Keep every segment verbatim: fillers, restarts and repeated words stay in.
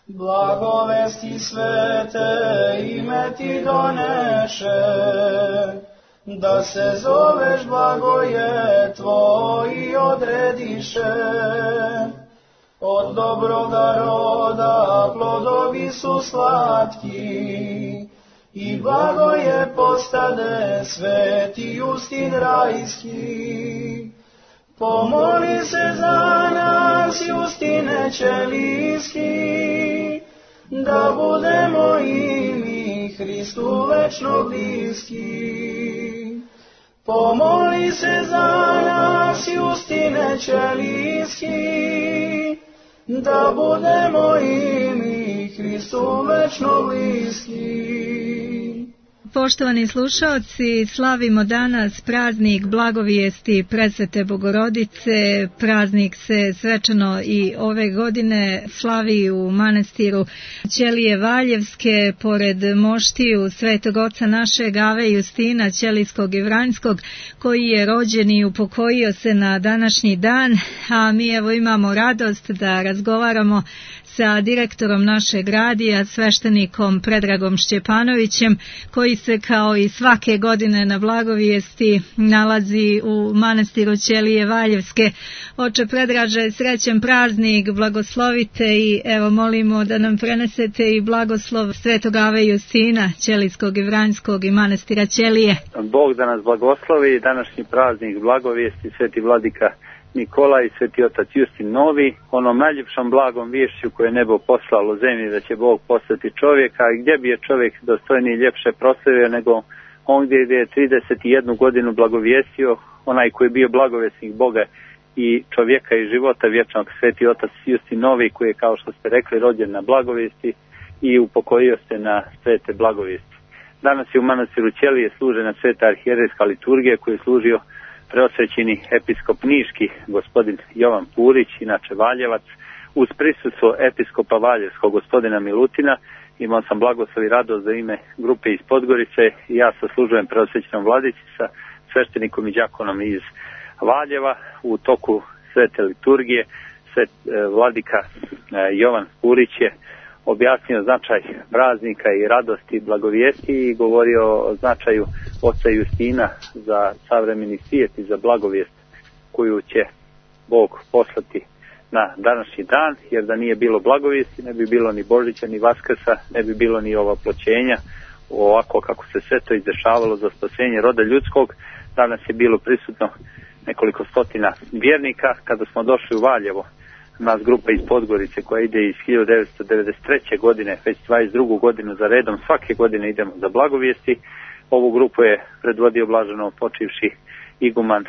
blagovesti svete ime ti doneše, da se zoveš blagoje tvoji odrediše. Od dobroga roda plodovi su slatki, i blagoje postade sveti Justin rajski. Pomoli se za nas, Justine Ćelijski, da budemo i mi Hristu večno bliski. Pomoli se za nas, Justine Ćelijski, da budemo i mi Hristu večno bliski. Poštovani slušaoci, slavimo danas praznik blagovijesti Presvete Bogorodice. Praznik se svečano i ove godine slavi u manastiru Ćelije Valjevske pored moštiju Svetog oca našeg Ave Justina Ćelijskog i Vranjskog, koji je rođen i upokojio se na današnji dan, a mi evo imamo radost da razgovaramo sa direktorom našeg radija, sveštenikom Predragom Šćepanovićem, koji se kao i svake godine na blagovijesti nalazi u manastiru Ćelije Valjevske. Oče Predraže, srećan praznik, blagoslovite i evo molimo da nam prenesete i blagoslov Svetog Ave Justina Ćelijskog i Vranjskog i manastira Ćelije. Bog da nas blagoslovi, današnji praznik blagovijesti Sveti Vladika Nikola i Sveti otac Justin Novi, onom najljepšom blagom vješću koje je nebo poslalo zemlji da će Bog postati čovjeka, i gdje bi je čovjek dostojniji i ljepše proslavio nego on gdje je trideset jednu godinu blagovijestio onaj koji je bio blagovjesnik Boga i čovjeka i života vječnog, Sveti otac Justin Novi, koji je, kao što ste rekli, rođen na blagovijesti i upokojio se na svete blagovijesti. Danas je u manastiru Ćelije služena sveta arhijerejska liturgija koju je služio preosvećeni episkop niški gospodin Jovan Purić, inače Valjevac, uz prisustvo episkopa Valjevskog gospodina Milutina. Imao sam blagoslov i radost za ime grupe iz Podgorice i ja saslužujem preosvećenom vladici sa sveštenikom i đakonom iz Valjeva. U toku svete liturgije svet, vladika Jovan Purić je objasnio značaj praznika i radosti i blagovijesti i govorio o značaju oca Justina za savremeni svijet i za blagovijest koju će Bog poslati na današnji dan, jer da nije bilo blagovijesti ne bi bilo ni Božića ni Vaskrsa, ne bi bilo ni ovaploćenja ovako kako se sve to izdešavalo za spasenje roda ljudskog. Danas je bilo prisutno nekoliko stotina vjernika. Kada smo došli u Valjevo, nas grupa iz Podgorice koja ide iz hiljadu devetsto devedeset treće godine, već dvadeset drugu godinu za redom, svake godine idemo za blagovijesti. Ovu grupu je predvodio blaženo počivši iguman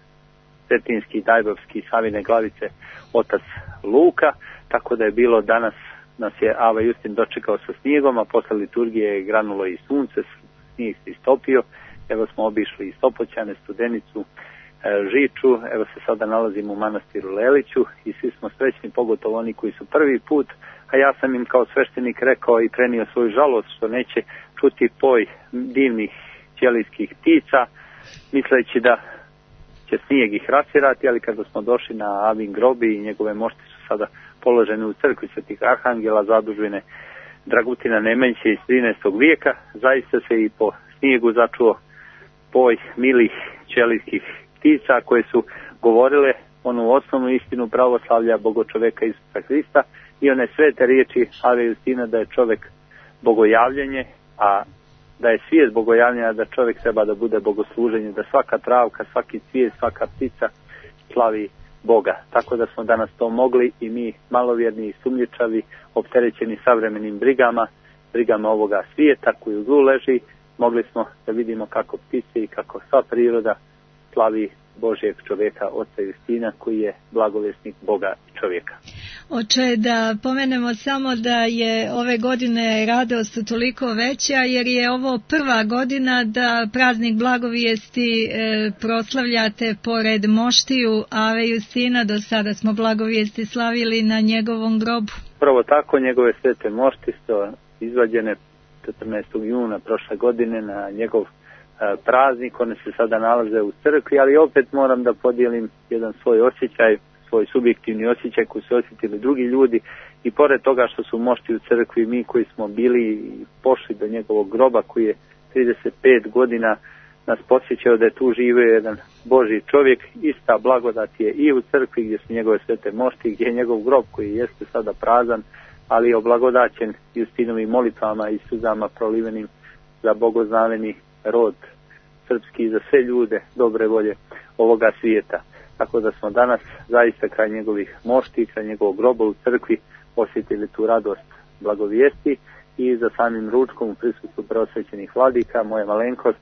Cetinski, Dajbovski, Savine Glavice, otac Luka, tako da je bilo danas, nas je Ava Justin dočekao sa snijegom, a posle liturgije je granulo i sunce, snijeg se istopio. Evo smo obišli i Stopoćane, Studenicu, Žiču, evo se sada nalazimo u manastiru Leliću i svi smo srećni, pogotovo oni koji su prvi put, a ja sam im kao sveštenik rekao i prenio svoju žalost što neće čuti poj divnih ćelijskih ptica, misleći da će snijeg ih rasirati, ali kada smo došli na Avin grobi i njegove mošti su sada položene u crkvi Svetih Arhangela, zadužbine Dragutina Nemenjića iz trinaestog vijeka, zaista se i po snijegu začuo poj milih ćelijskih ptica koje su govorile onu osnovnu istinu pravoslavlja Bogočoveka Isusa Hrista i one svete riječi Ave Justina da je čovjek bogojavljenje, a da je svijest bogojavljenja, da čovjek treba da bude bogosluženje, da svaka travka, svaki cvijet, svaka ptica slavi Boga. Tako da smo danas to mogli i mi malovjerni i sumnjičavi, opterećeni savremenim brigama, brigama ovoga svijeta koji u zlu leži, mogli smo da vidimo kako ptice i kako sva priroda slavi Božjeg čovjeka, oca Justina, koji je blagovjesnik Boga i čovjeka. Oče, da pomenemo samo da je ove godine radost toliko veća, jer je ovo prva godina da praznik blagovijesti e, proslavljate pored moštiju Ave Justina. Do sada smo blagovijesti slavili na njegovom grobu. Prvo tako, njegove svete mošti su izvađene četrnaestog juna prošle godine na njegov praznik, one se sada nalaze u crkvi, ali opet moram da podijelim jedan svoj osjećaj, svoj subjektivni osjećaj koji su osjetili drugi ljudi, i pored toga što su mošti u crkvi, mi koji smo bili pošli do njegovog groba koji je trideset pet godina nas podsjećao da je tu živio jedan Božji čovjek, ista blagodat je i u crkvi gdje su njegove svete mošti, gdje je njegov grob koji jeste sada prazan, ali je oblagodaćen Justinovim molitvama i suzama prolivenim za bogoznameni rod srpski i za sve ljude dobre volje ovoga svijeta. Tako da smo danas zaista kraj njegovih mošti, kraj njegovog groba u crkvi osjetili tu radost blagovijesti i za samim ručkom u prisustvu preosvećenih vladika moja malenkost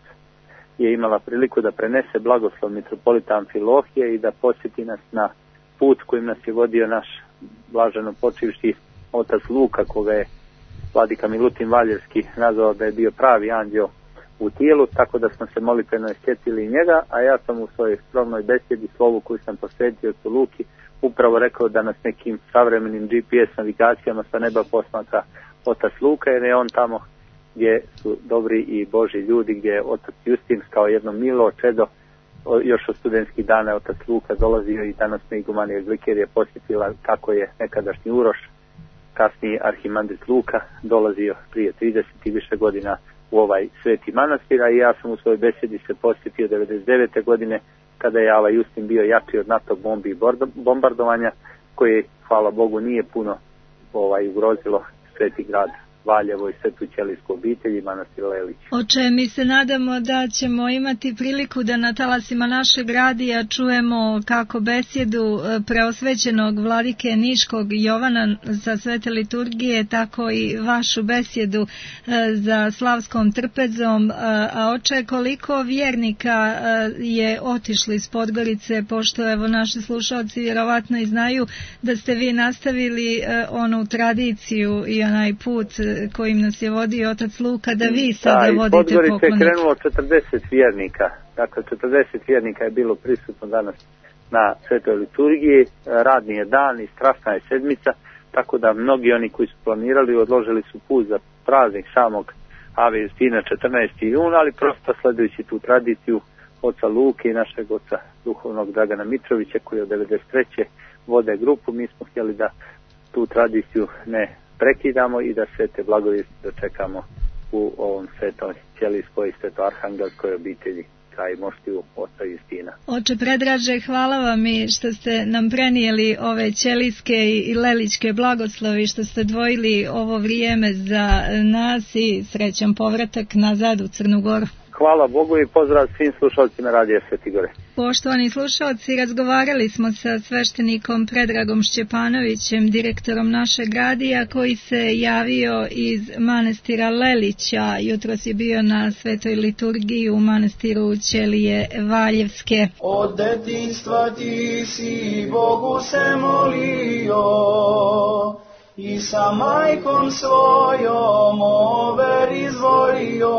je imala priliku da prenese blagoslov mitropolita Amfilohije i da posjeti nas na put kojim nas je vodio naš blaženo počivši otac Luka, koga je vladika Milutin Valjevski nazvao da je bio pravi anđeo u tijelu, tako da smo se molitveno sjetili njega, a ja sam u svojoj skromnoj besjedi slovu koju sam posvetio ocu Luki upravo rekao da nas nekim savremenim G P S navigacijama sa neba posmatra otac Luka, jer je on tamo gdje su dobri i Božji ljudi, gdje je otac Justin kao jedno milo čedo još od studentskih dana otac Luka dolazio i danas me igumanija Glikerija posjetila kako je nekadašnji Uroš, kasniji arhimandrit Luka, dolazio prije trideset i više godina u ovaj sveti manastir, a i ja sam u svojoj besjedi se posjetio devedeset devete godine kada je Ava Justin bio jači od NATO bombi i bombardovanja, koje, hvala Bogu, nije puno ovaj, ugrozilo sveti grad Valjevo i svetu ćelijsku obitelj i manastir Lelić. Oče, mi se nadamo da ćemo imati priliku da na talasima našeg radija čujemo kako besjedu preosvećenog vladike Niškog Jovana za svete liturgije, tako i vašu besjedu za slavskom trpezom. A oče, koliko vjernika je otišli iz Podgorice, pošto evo naši slušalci vjerovatno i znaju da ste vi nastavili onu tradiciju i onaj put kojim nas je vodio otac Luka, da vi sada da, vodite poklonike. Da, iz Podgorice je krenulo četrdeset vjernika, dakle četrdeset vjernika je bilo prisutno danas na svetoj liturgiji, radni je dan i strasna je sedmica, tako da mnogi oni koji su planirali odložili su put za praznik samog Ave Justina četrnaesti juna, ali prosto sledujući tu tradiciju oca Luke i našeg oca duhovnog Dragana Mitrovića koji od devedeset treće vode grupu, mi smo htjeli da tu tradiciju ne prekidamo i da sve te blagovijesti dočekamo u ovom svetoj ćelijskoj i svetoarhangelskoj obitelji kraj moštiju oca Justina. Oče Predraže, hvala vam i što ste nam prenijeli ove ćelijske i leličke blagoslovi, što ste dvojili ovo vrijeme za nas i srećan povratak nazad u Crnu Goru. Hvala Bogu i pozdrav svim slušalcima Radija Sveti Gore. Poštovani slušalci, razgovarali smo sa sveštenikom Predragom Šćepanovićem, direktorom našeg radija, koji se javio iz manastira Lelića. Jutros je bio na svetoj liturgiji u manastiru Ćelije Valjevske. Od detinjstva ti si Bogu se molio i sa majkom svojom over izvorio.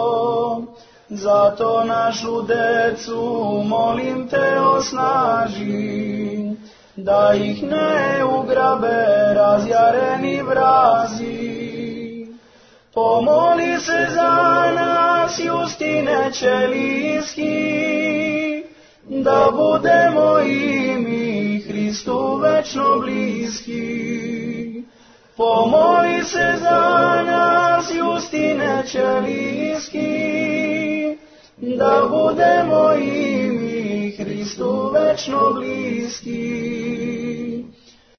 Zato našu decu molim te osnaži, da ih ne ugrabe razjareni vrazi. Pomoli se za nas, Justine ćelijski, da budemo i mi Hristu večno bliski. Pomoli se za nas, Justine ćelijski, da budemo i mi Hristu večno bliski.